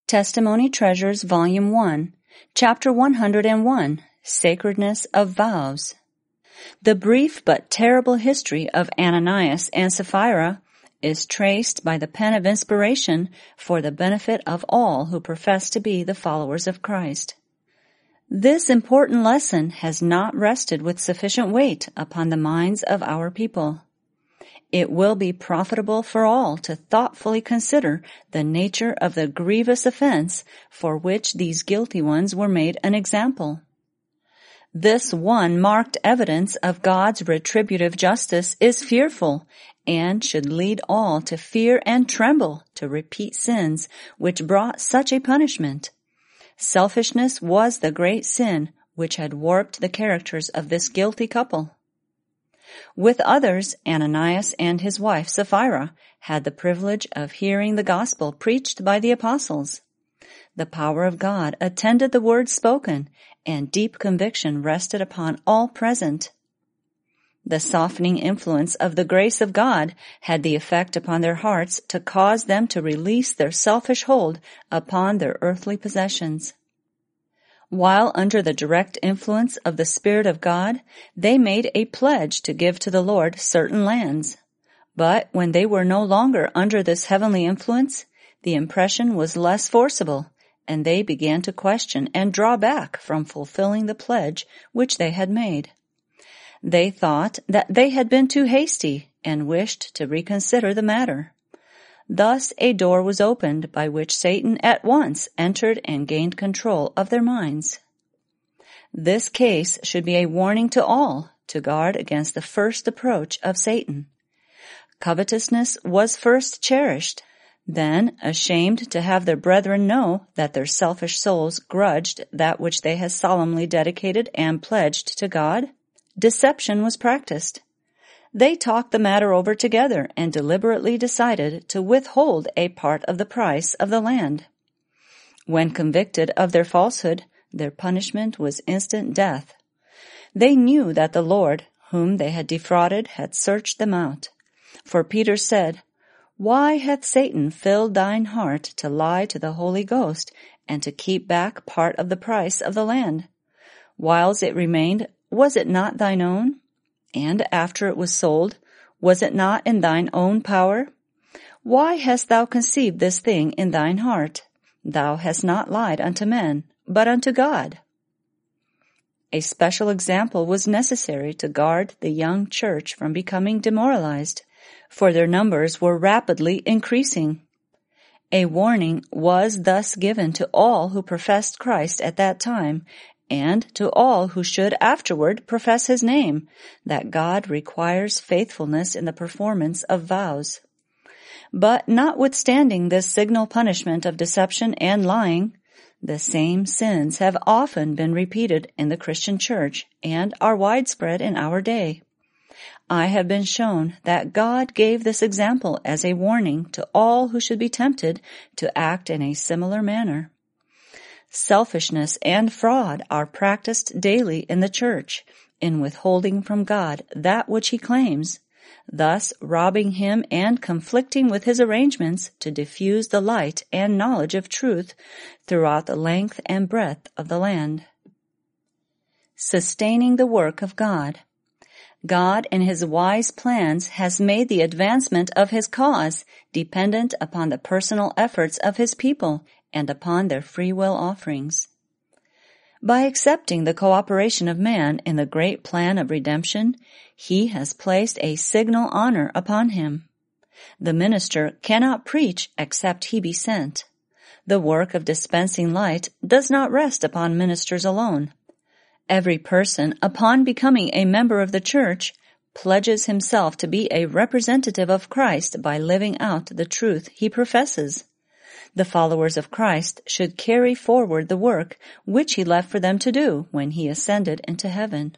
Testimony Treasures, Volume 1, Chapter 101, Sacredness of Vows. The brief but terrible history of Ananias and Sapphira is traced by the pen of inspiration for the benefit of all who profess to be the followers of Christ. This important lesson has not rested with sufficient weight upon the minds of our people. It will be profitable for all to thoughtfully consider the nature of the grievous offense for which these guilty ones were made an example. This one marked evidence of God's retributive justice is fearful and should lead all to fear and tremble to repeat sins which brought such a punishment. Selfishness was the great sin which had warped the characters of this guilty couple. With others, Ananias and his wife Sapphira had the privilege of hearing the gospel preached by the apostles. The power of God attended the words spoken, and deep conviction rested upon all present. The softening influence of the grace of God had the effect upon their hearts to cause them to release their selfish hold upon their earthly possessions. While under the direct influence of the Spirit of God, they made a pledge to give to the Lord certain lands. But when they were no longer under this heavenly influence, the impression was less forcible, and they began to question and draw back from fulfilling the pledge which they had made. They thought that they had been too hasty and wished to reconsider the matter. Thus a door was opened by which Satan at once entered and gained control of their minds. This case should be a warning to all to guard against the first approach of Satan. Covetousness was first cherished, then, ashamed to have their brethren know that their selfish souls grudged that which they had solemnly dedicated and pledged to God, deception was practiced. They talked the matter over together and deliberately decided to withhold a part of the price of the land. When convicted of their falsehood, their punishment was instant death. They knew that the Lord, whom they had defrauded, had searched them out. For Peter said, "Why hath Satan filled thine heart to lie to the Holy Ghost and to keep back part of the price of the land? Whiles it remained, was it not thine own? And after it was sold, was it not in thine own power? Why hast thou conceived this thing in thine heart? Thou hast not lied unto men, but unto God." A special example was necessary to guard the young church from becoming demoralized, for their numbers were rapidly increasing. A warning was thus given to all who professed Christ at that time, and to all who should afterward profess his name, that God requires faithfulness in the performance of vows. But notwithstanding this signal punishment of deception and lying, the same sins have often been repeated in the Christian church and are widespread in our day. I have been shown that God gave this example as a warning to all who should be tempted to act in a similar manner. Selfishness and fraud are practiced daily in the church in withholding from God that which he claims, thus robbing him and conflicting with his arrangements to diffuse the light and knowledge of truth throughout the length and breadth of the land. Sustaining the work of God. God in his wise plans has made the advancement of his cause dependent upon the personal efforts of his people and upon their free will offerings. By accepting the cooperation of man in the great plan of redemption, he has placed a signal honor upon him. The minister cannot preach except he be sent. The work of dispensing light does not rest upon ministers alone. Every person, upon becoming a member of the church, pledges himself to be a representative of Christ by living out the truth he professes. The followers of Christ should carry forward the work which he left for them to do when he ascended into heaven.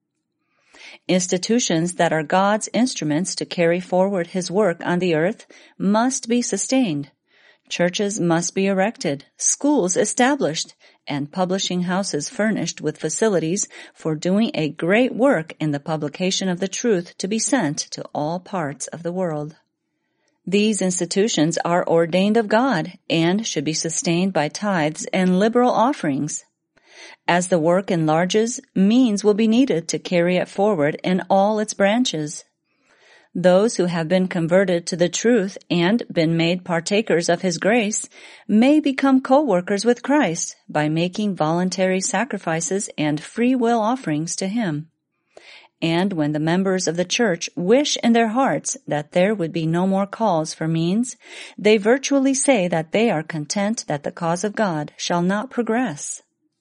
Institutions that are God's instruments to carry forward his work on the earth must be sustained. Churches must be erected, schools established, and publishing houses furnished with facilities for doing a great work in the publication of the truth to be sent to all parts of the world. These institutions are ordained of God and should be sustained by tithes and liberal offerings. As the work enlarges, means will be needed to carry it forward in all its branches. Those who have been converted to the truth and been made partakers of His grace may become co-workers with Christ by making voluntary sacrifices and free will offerings to Him. And when the members of the church wish in their hearts that there would be no more calls for means, they virtually say that they are content that the cause of God shall not progress.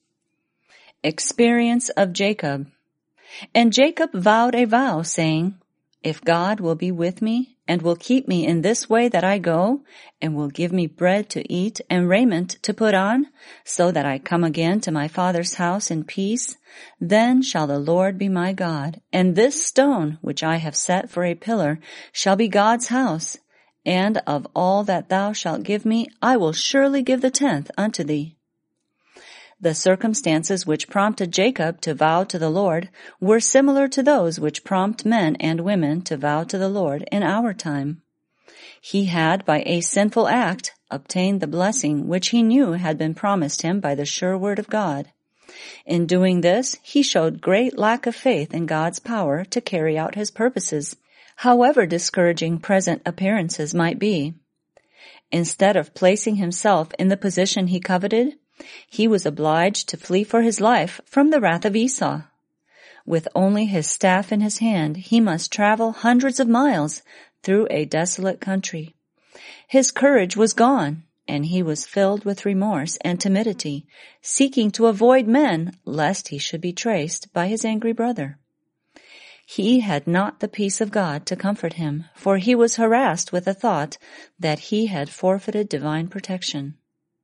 Experience of Jacob. And Jacob vowed a vow, saying, "If God will be with me, and will keep me in this way that I go, and will give me bread to eat and raiment to put on, so that I come again to my father's house in peace, then shall the Lord be my God, and this stone which I have set for a pillar shall be God's house, and of all that thou shalt give me I will surely give the tenth unto thee." The circumstances which prompted Jacob to vow to the Lord were similar to those which prompt men and women to vow to the Lord in our time. He had, by a sinful act, obtained the blessing which he knew had been promised him by the sure word of God. In doing this, he showed great lack of faith in God's power to carry out his purposes, however discouraging present appearances might be. Instead of placing himself in the position he coveted, he was obliged to flee for his life from the wrath of Esau. With only his staff in his hand, he must travel hundreds of miles through a desolate country. His courage was gone, and he was filled with remorse and timidity, seeking to avoid men lest he should be traced by his angry brother. He had not the peace of God to comfort him, for he was harassed with the thought that he had forfeited divine protection.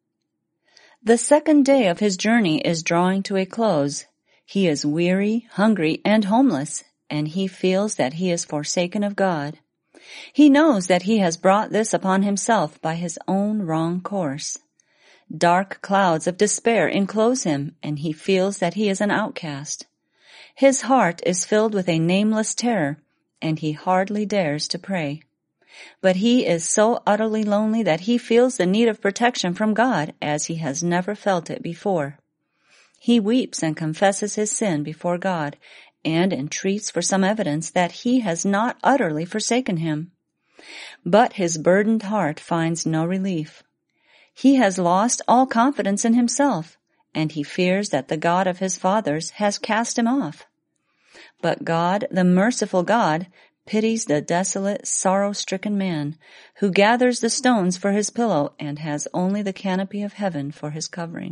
The second day of his journey is drawing to a close. He is weary, hungry, and homeless, and he feels that he is forsaken of God. He knows that he has brought this upon himself by his own wrong course. Dark clouds of despair enclose him, and he feels that he is an outcast. His heart is filled with a nameless terror, and he hardly dares to pray. But he is so utterly lonely that he feels the need of protection from God as he has never felt it before. He weeps and confesses his sin before God and entreats for some evidence that he has not utterly forsaken him. But his burdened heart finds no relief. He has lost all confidence in himself, and he fears that the God of his fathers has cast him off. But God, the merciful God, pities the desolate, sorrow-stricken man who gathers the stones for his pillow and has only the canopy of heaven for his covering.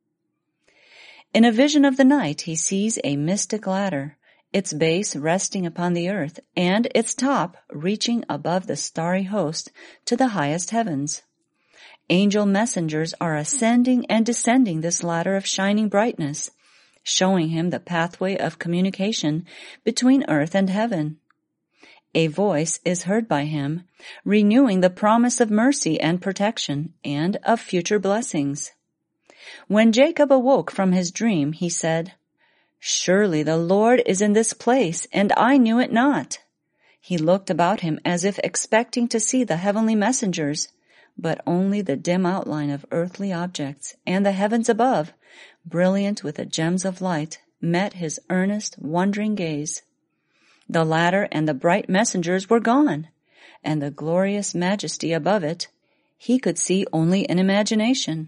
In a vision of the night, he sees a mystic ladder, its base resting upon the earth and its top reaching above the starry host to the highest heavens. Angel messengers are ascending and descending this ladder of shining brightness, showing him the pathway of communication between earth and heaven. A voice is heard by him, renewing the promise of mercy and protection and of future blessings. When Jacob awoke from his dream, he said, "Surely the Lord is in this place, and I knew it not." He looked about him as if expecting to see the heavenly messengers, but only the dim outline of earthly objects, and the heavens above, brilliant with the gems of light, met his earnest, wondering gaze. The ladder and the bright messengers were gone, and the glorious majesty above it he could see only in imagination.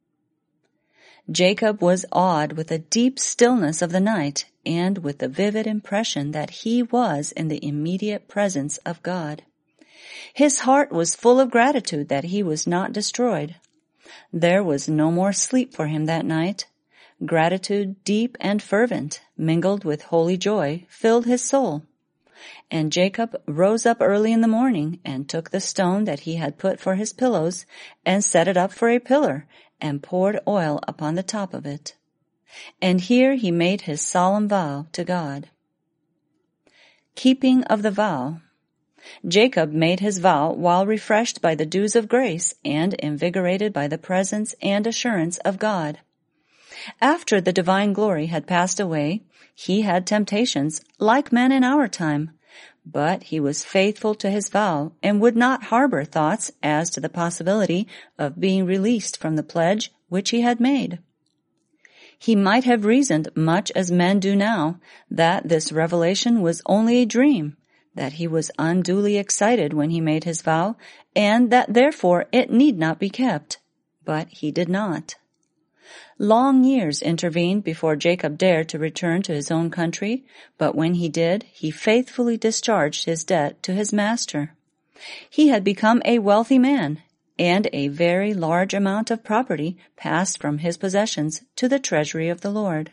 Jacob was awed with the deep stillness of the night and with the vivid impression that he was in the immediate presence of God. His heart was full of gratitude that he was not destroyed. There was no more sleep for him that night. Gratitude, deep and fervent, mingled with holy joy, filled his soul. And Jacob rose up early in the morning and took the stone that he had put for his pillows and set it up for a pillar and poured oil upon the top of it. And here he made his solemn vow to God. Keeping of the vow. Jacob made his vow while refreshed by the dews of grace and invigorated by the presence and assurance of God. After the divine glory had passed away, he had temptations like men in our time, But he was faithful to his vow and would not harbor thoughts as to the possibility of being released from the pledge which he had made. He might have reasoned, much as men do now, that this revelation was only a dream, that he was unduly excited when he made his vow, and that therefore it need not be kept. But he did not. Long years intervened before Jacob dared to return to his own country, but when he did, he faithfully discharged his debt to his master. He had become a wealthy man, and a very large amount of property passed from his possessions to the treasury of the Lord.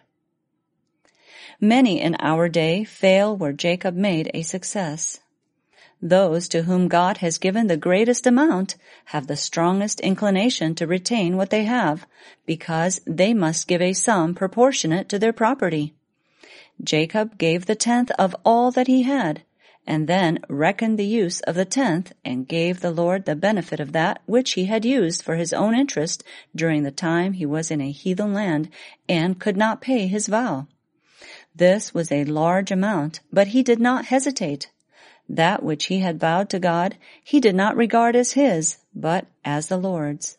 Many in our day fail where Jacob made a success. Those to whom God has given the greatest amount have the strongest inclination to retain what they have, because they must give a sum proportionate to their property. Jacob gave the 10th of all that he had, and then reckoned the use of the 10th and gave the Lord the benefit of that which he had used for his own interest during the time he was in a heathen land and could not pay his vow. This was a large amount, but he did not hesitate. That which he had vowed to God he did not regard as his, but as the Lord's.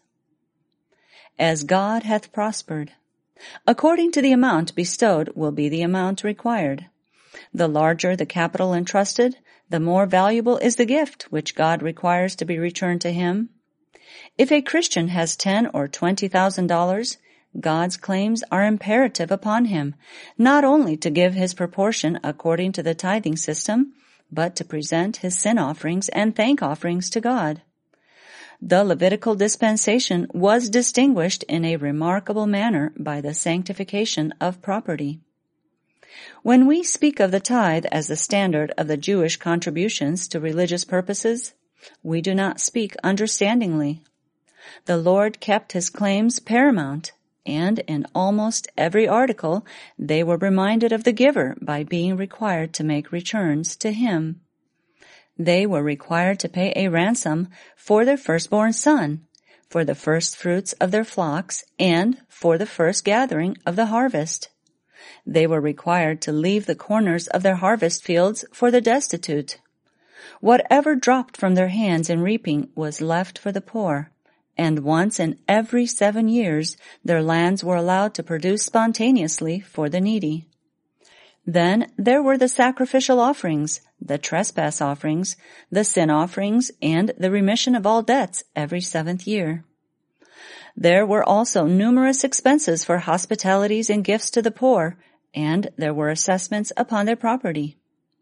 As God hath prospered. According to the amount bestowed will be the amount required. The larger the capital entrusted, the more valuable is the gift which God requires to be returned to him. If a Christian has $10,000 or $20,000, God's claims are imperative upon him, not only to give his proportion according to the tithing system, but to present his sin offerings and thank offerings to God. The Levitical dispensation was distinguished in a remarkable manner by the sanctification of property. When we speak of the tithe as the standard of the Jewish contributions to religious purposes, we do not speak understandingly. The Lord kept his claims paramount, and in almost every article they were reminded of the giver by being required to make returns to him. They were required to pay a ransom for their firstborn son, for the first fruits of their flocks, and for the first gathering of the harvest. They were required to leave the corners of their harvest fields for the destitute. Whatever dropped from their hands in reaping was left for the poor, and once in every 7 years their lands were allowed to produce spontaneously for the needy. Then there were the sacrificial offerings, the trespass offerings, the sin offerings, and the remission of all debts every 7th year. There were also numerous expenses for hospitalities and gifts to the poor, and there were assessments upon their property.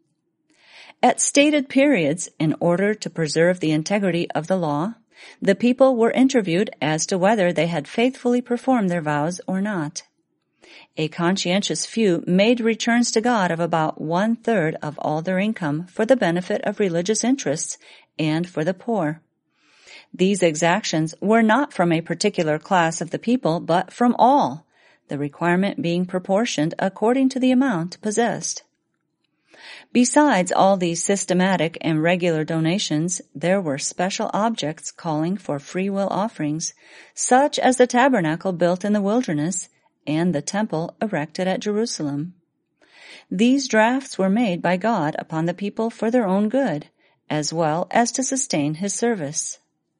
At stated periods, in order to preserve the integrity of the law, the people were interviewed as to whether they had faithfully performed their vows or not. A conscientious few made returns to God of about 1/3 of all their income for the benefit of religious interests and for the poor. These exactions were not from a particular class of the people, but from all, the requirement being proportioned according to the amount possessed. Besides all these systematic and regular donations, there were special objects calling for free will offerings, such as the tabernacle built in the wilderness and the temple erected at Jerusalem. These drafts were made by God upon the people for their own good, as well as to sustain his service.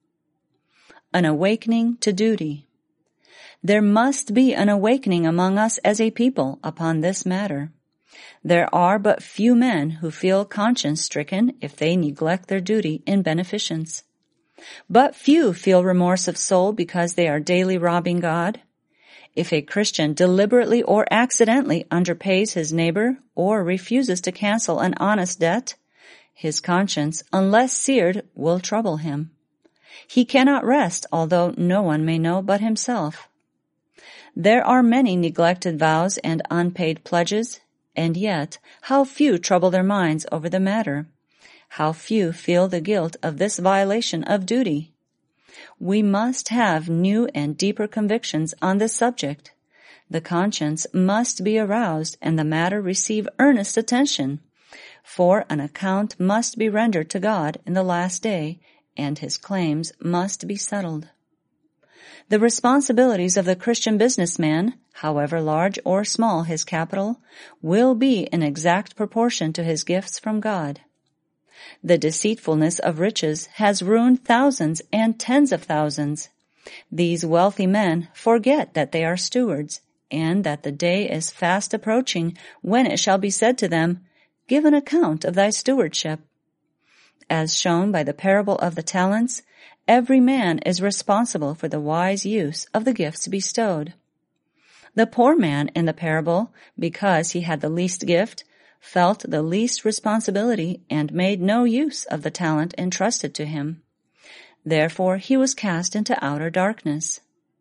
An awakening to duty. There must be an awakening among us as a people upon this matter. There are but few men who feel conscience-stricken if they neglect their duty in beneficence. But few feel remorse of soul because they are daily robbing God. If a Christian deliberately or accidentally underpays his neighbor or refuses to cancel an honest debt, his conscience, unless seared, will trouble him. He cannot rest, although no one may know but himself. There are many neglected vows and unpaid pledges, and yet how few trouble their minds over the matter. How few feel the guilt of this violation of duty. We must have new and deeper convictions on this subject. The conscience must be aroused and the matter receive earnest attention, for an account must be rendered to God in the last day, and his claims must be settled. The responsibilities of the Christian businessman, however large or small his capital, will be in exact proportion to his gifts from God. The deceitfulness of riches has ruined thousands and tens of thousands. These wealthy men forget that they are stewards, and that the day is fast approaching when it shall be said to them, "Give an account of thy stewardship." As shown by the parable of the talents, every man is responsible for the wise use of the gifts bestowed. The poor man in the parable, because he had the least gift, felt the least responsibility and made no use of the talent entrusted to him. Therefore he was cast into outer darkness.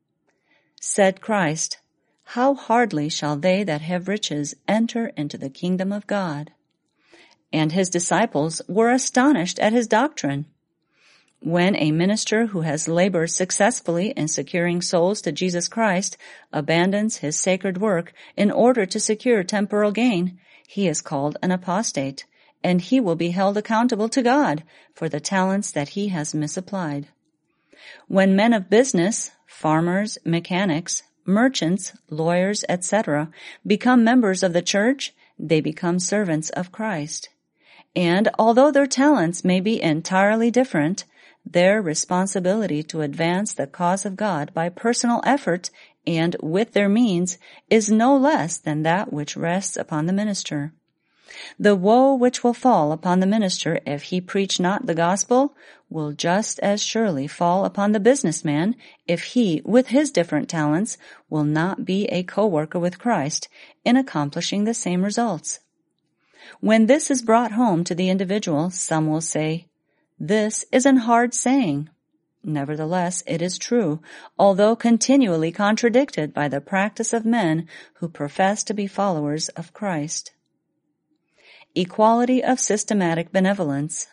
Said Christ, "How hardly shall they that have riches enter into the kingdom of God?" And his disciples were astonished at his doctrine. When a minister who has labored successfully in securing souls to Jesus Christ abandons his sacred work in order to secure temporal gain, he is called an apostate, and he will be held accountable to God for the talents that he has misapplied. When men of business, farmers, mechanics, merchants, lawyers, etc., become members of the church, they become servants of Christ. And although their talents may be entirely different, their responsibility to advance the cause of God by personal effort and with their means is no less than that which rests upon the minister. The woe which will fall upon the minister if he preach not the gospel will just as surely fall upon the businessman if he, with his different talents, will not be a co-worker with Christ in accomplishing the same results. When this is brought home to the individual, some will say, "This is an hard saying." Nevertheless, it is true, although continually contradicted by the practice of men who profess to be followers of Christ. Equality of systematic benevolence.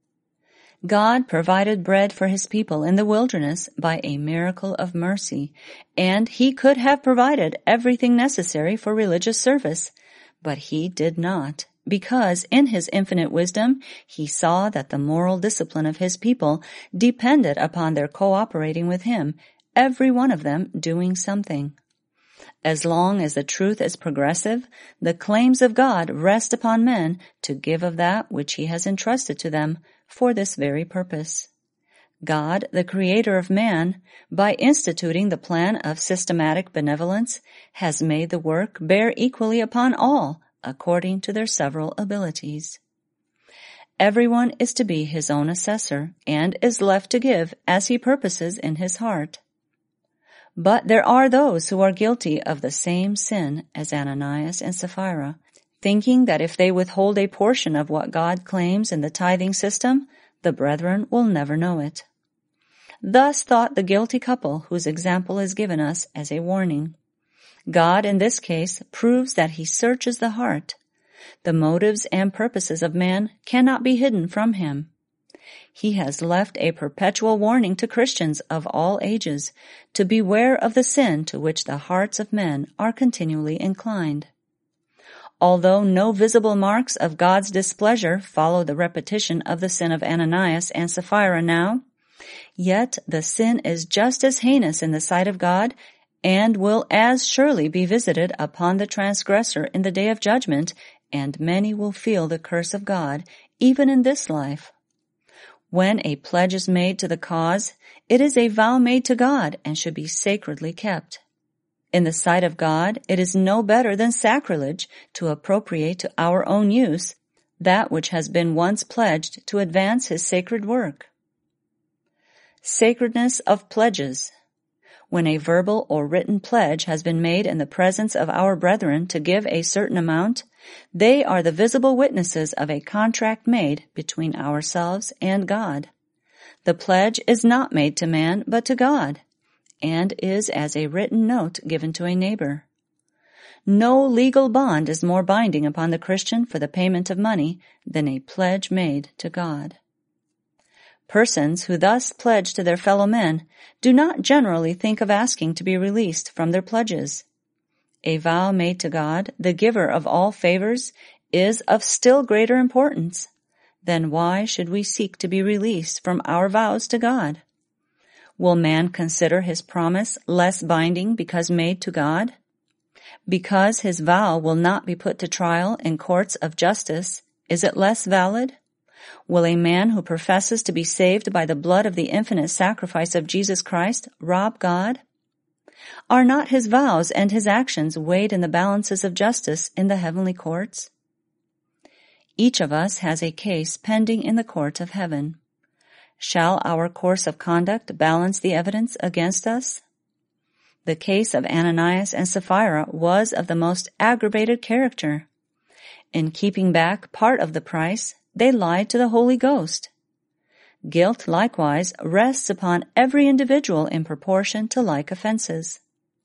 God provided bread for his people in the wilderness by a miracle of mercy, and he could have provided everything necessary for religious service, but he did not, because in his infinite wisdom he saw that the moral discipline of his people depended upon their cooperating with him, every one of them doing something. As long as the truth is progressive, the claims of God rest upon men to give of that which he has entrusted to them for this very purpose. God, the creator of man, by instituting the plan of systematic benevolence, has made the work bear equally upon all, according to their several abilities. Everyone is to be his own assessor, and is left to give as he purposes in his heart. But there are those who are guilty of the same sin as Ananias and Sapphira, thinking that if they withhold a portion of what God claims in the tithing system, the brethren will never know it. Thus thought the guilty couple whose example is given us as a warning. God, in this case, proves that he searches the heart. The motives and purposes of man cannot be hidden from him. He has left a perpetual warning to Christians of all ages to beware of the sin to which the hearts of men are continually inclined. Although no visible marks of God's displeasure follow the repetition of the sin of Ananias and Sapphira now, yet the sin is just as heinous in the sight of God and will as surely be visited upon the transgressor in the day of judgment, and many will feel the curse of God even in this life. When a pledge is made to the cause, it is a vow made to God and should be sacredly kept. In the sight of God, it is no better than sacrilege to appropriate to our own use that which has been once pledged to advance his sacred work. Sacredness of pledges. When a verbal or written pledge has been made in the presence of our brethren to give a certain amount, they are the visible witnesses of a contract made between ourselves and God. The pledge is not made to man but to God, and is as a written note given to a neighbor. No legal bond is more binding upon the Christian for the payment of money than a pledge made to God. Persons who thus pledge to their fellow men do not generally think of asking to be released from their pledges. A vow made to God, the giver of all favors, is of still greater importance. Then why should we seek to be released from our vows to God? Will man consider his promise less binding because made to God? Because his vow will not be put to trial in courts of justice, is it less valid? Will a man who professes to be saved by the blood of the infinite sacrifice of Jesus Christ rob God? Are not his vows and his actions weighed in the balances of justice in the heavenly courts? Each of us has a case pending in the court of heaven. Shall our course of conduct balance the evidence against us? The case of Ananias and Sapphira was of the most aggravated character. In keeping back part of the price, they lied to the Holy Ghost. Guilt likewise rests upon every individual in proportion to like offenses.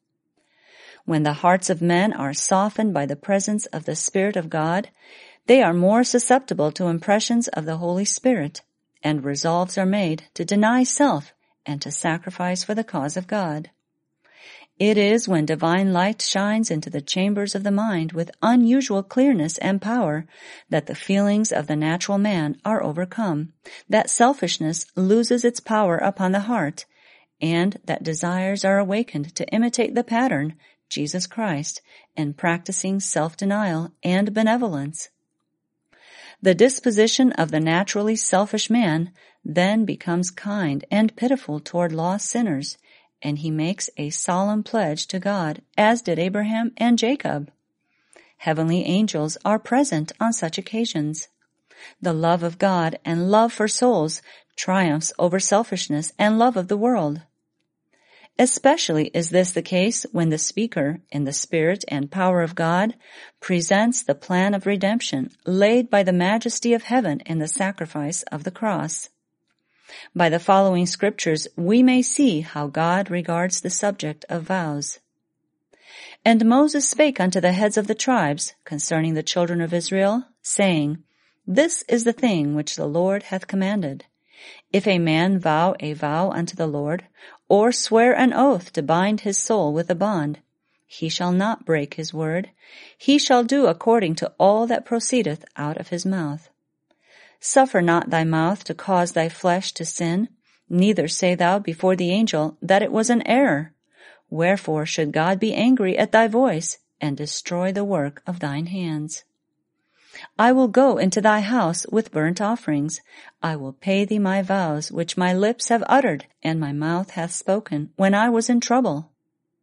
When the hearts of men are softened by the presence of the Spirit of God, they are more susceptible to impressions of the Holy Spirit, and resolves are made to deny self and to sacrifice for the cause of God. It is when divine light shines into the chambers of the mind with unusual clearness and power that the feelings of the natural man are overcome, that selfishness loses its power upon the heart, and that desires are awakened to imitate the pattern, Jesus Christ, in practicing self-denial and benevolence. The disposition of the naturally selfish man then becomes kind and pitiful toward lost sinners, and he makes a solemn pledge to God, as did Abraham and Jacob. Heavenly angels are present on such occasions. The love of God and love for souls triumphs over selfishness and love of the world. Especially is this the case when the speaker, in the Spirit and power of God, presents the plan of redemption laid by the majesty of heaven in the sacrifice of the cross. By the following scriptures we may see how God regards the subject of vows. And Moses spake unto the heads of the tribes concerning the children of Israel, saying, This is the thing which the Lord hath commanded. If a man vow a vow unto the Lord, or swear an oath to bind his soul with a bond, he shall not break his word. He shall do according to all that proceedeth out of his mouth. Suffer not thy mouth to cause thy flesh to sin, neither say thou before the angel that it was an error. Wherefore should God be angry at thy voice, and destroy the work of thine hands? I will go into thy house with burnt offerings. I will pay thee my vows which my lips have uttered, and my mouth hath spoken, when I was in trouble.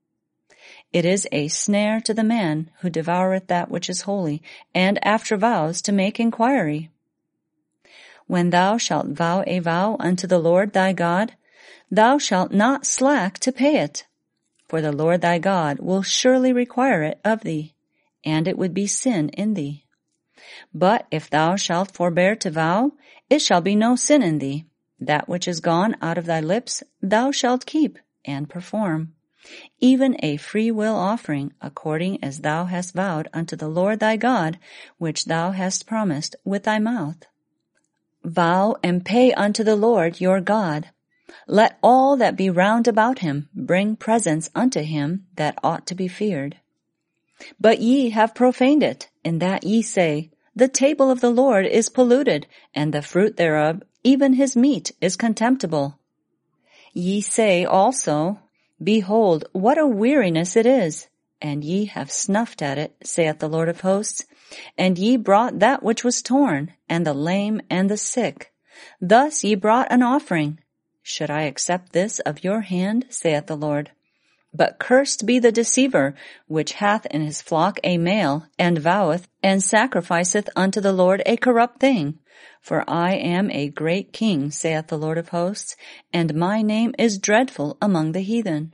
It is a snare to the man who devoureth that which is holy, and after vows to make inquiry. When thou shalt vow a vow unto the Lord thy God, thou shalt not slack to pay it, for the Lord thy God will surely require it of thee, and it would be sin in thee. But if thou shalt forbear to vow, it shall be no sin in thee. That which is gone out of thy lips thou shalt keep and perform, even a free will offering, according as thou hast vowed unto the Lord thy God, which thou hast promised with thy mouth. Vow and pay unto the Lord your God. Let all that be round about him bring presents unto him that ought to be feared. But ye have profaned it, in that ye say, The table of the Lord is polluted, and the fruit thereof, even his meat, is contemptible. Ye say also, Behold, what a weariness it is! And ye have snuffed at it, saith the Lord of hosts. And ye brought that which was torn, and the lame and the sick. Thus ye brought an offering. Should I accept this of your hand, saith the Lord? But cursed be the deceiver, which hath in his flock a male, and voweth, and sacrificeth unto the Lord a corrupt thing. For I am a great king, saith the Lord of hosts, and my name is dreadful among the heathen.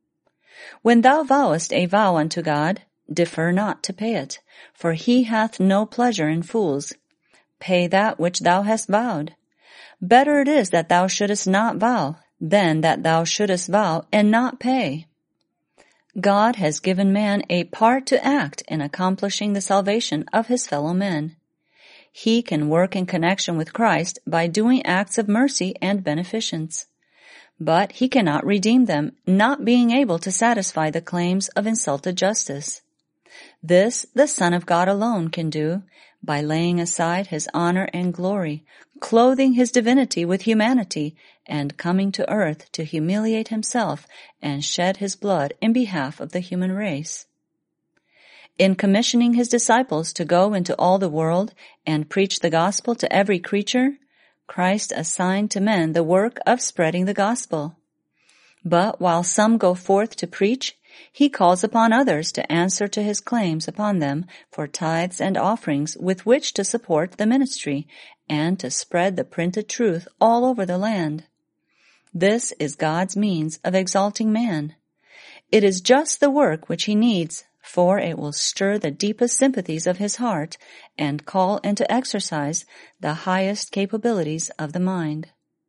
When thou vowest a vow unto God, defer not to pay it, for he hath no pleasure in fools. Pay that which thou hast vowed. Better it is that thou shouldest not vow, than that thou shouldest vow and not pay. God has given man a part to act in accomplishing the salvation of his fellow men. He can work in connection with Christ by doing acts of mercy and beneficence. But he cannot redeem them, not being able to satisfy the claims of insulted justice. This the Son of God alone can do, by laying aside his honor and glory, clothing his divinity with humanity, and coming to earth to humiliate himself and shed his blood in behalf of the human race. In commissioning his disciples to go into all the world and preach the gospel to every creature, Christ assigned to men the work of spreading the gospel. But while some go forth to preach, he calls upon others to answer to his claims upon them for tithes and offerings with which to support the ministry and to spread the printed truth all over the land. This is God's means of exalting man. It is just the work which he needs, for it will stir the deepest sympathies of his heart and call into exercise the highest capabilities of the mind.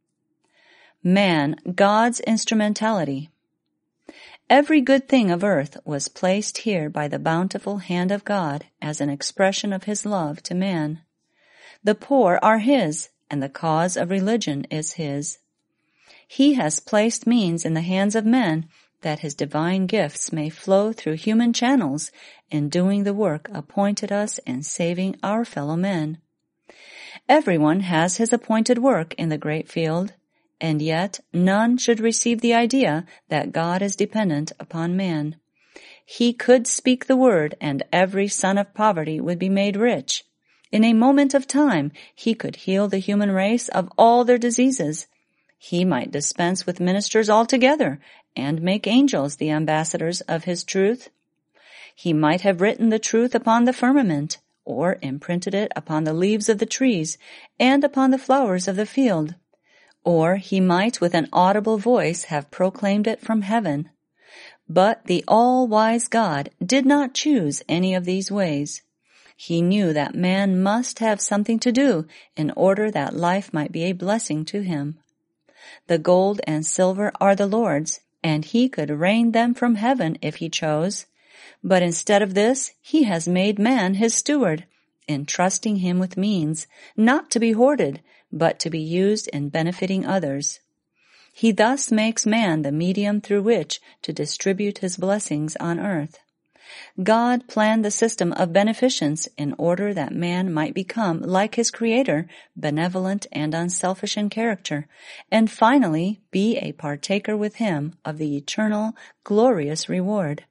Man, God's instrumentality. Every good thing of earth was placed here by the bountiful hand of God as an expression of his love to man. The poor are his, and the cause of religion is his. He has placed means in the hands of men that his divine gifts may flow through human channels in doing the work appointed us in saving our fellow men. Everyone has his appointed work in the great field, and yet none should receive the idea that God is dependent upon man. He could speak the word, and every son of poverty would be made rich. In a moment of time, he could heal the human race of all their diseases. He might dispense with ministers altogether and make angels the ambassadors of his truth. He might have written the truth upon the firmament, or imprinted it upon the leaves of the trees and upon the flowers of the field. Or he might with an audible voice have proclaimed it from heaven. But the all-wise God did not choose any of these ways. He knew that man must have something to do in order that life might be a blessing to him. The gold and silver are the Lord's, and he could rain them from heaven if he chose. But instead of this, he has made man his steward, entrusting him with means, not to be hoarded, but to be used in benefiting others. He thus makes man the medium through which to distribute his blessings on earth. God planned the system of beneficence in order that man might become, like his Creator, benevolent and unselfish in character, and finally be a partaker with him of the eternal, glorious reward.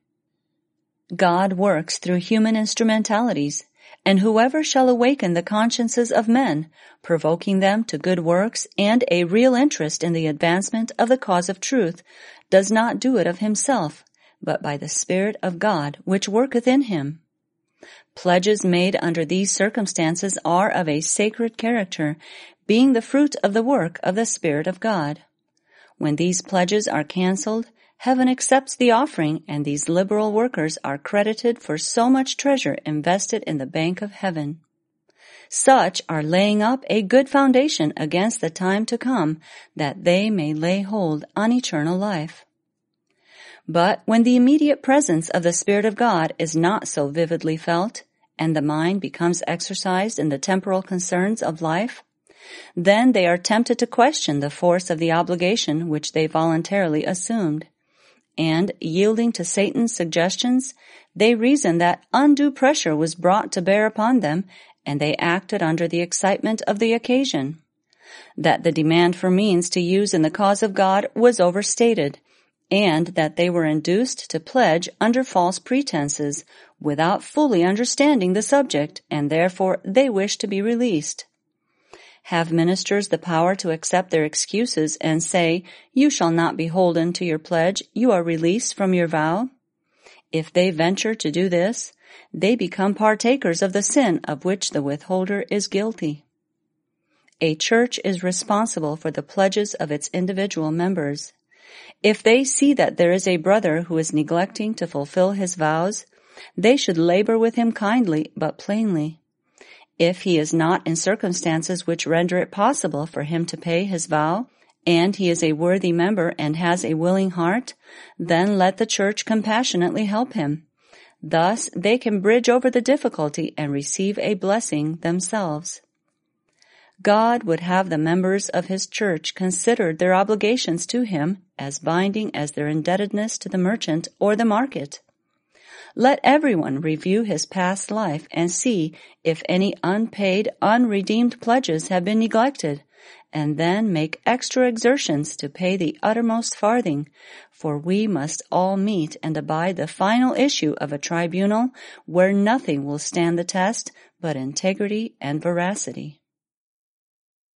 God works through human instrumentalities, and whoever shall awaken the consciences of men, provoking them to good works and a real interest in the advancement of the cause of truth, does not do it of himself, but by the Spirit of God which worketh in him. Pledges made under these circumstances are of a sacred character, being the fruit of the work of the Spirit of God. When these pledges are cancelled, heaven accepts the offering, and these liberal workers are credited for so much treasure invested in the bank of heaven. Such are laying up a good foundation against the time to come, that they may lay hold on eternal life. But when the immediate presence of the Spirit of God is not so vividly felt, and the mind becomes exercised in the temporal concerns of life, then they are tempted to question the force of the obligation which they voluntarily assumed. And, yielding to Satan's suggestions, they reason that undue pressure was brought to bear upon them, and they acted under the excitement of the occasion. That the demand for means to use in the cause of God was overstated, and that they were induced to pledge under false pretenses, without fully understanding the subject, and therefore they wished to be released. Have ministers the power to accept their excuses and say, "You shall not be holden to your pledge, you are released from your vow"? If they venture to do this, they become partakers of the sin of which the withholder is guilty. A church is responsible for the pledges of its individual members. If they see that there is a brother who is neglecting to fulfill his vows, they should labor with him kindly but plainly. If he is not in circumstances which render it possible for him to pay his vow, and he is a worthy member and has a willing heart, then let the church compassionately help him. Thus they can bridge over the difficulty and receive a blessing themselves. God would have the members of his church consider their obligations to him as binding as their indebtedness to the merchant or the market. Let everyone review his past life and see if any unpaid, unredeemed pledges have been neglected, and then make extra exertions to pay the uttermost farthing, for we must all meet and abide the final issue of a tribunal where nothing will stand the test but integrity and veracity.